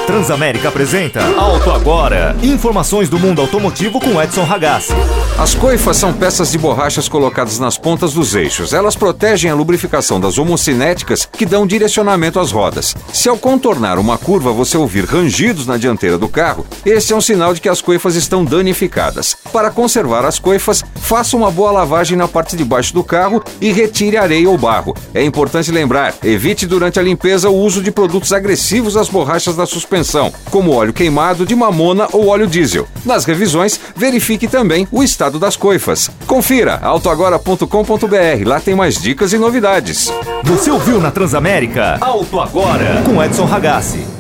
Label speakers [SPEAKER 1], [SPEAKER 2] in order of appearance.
[SPEAKER 1] Transamérica apresenta Auto Agora. Informações do mundo automotivo com Edson Ragazzi.
[SPEAKER 2] As coifas são peças de borrachas colocadas nas pontas dos eixos. Elas protegem a lubrificação das homocinéticas que dão direcionamento às rodas. Se ao contornar uma curva você ouvir rangidos na dianteira do carro, esse é um sinal de que as coifas estão danificadas. Para conservar as coifas, faça uma boa lavagem na parte de baixo do carro e retire areia ou barro. É importante lembrar, evite durante a limpeza o uso de produtos agressivos às borrachas da suspensão, como óleo queimado de mamona ou óleo diesel. Nas revisões, verifique também o estado das coifas. Confira autoagora.com.br, lá tem mais dicas e novidades.
[SPEAKER 1] Você ouviu na Transamérica? Auto Agora, com Edson Ragazzi.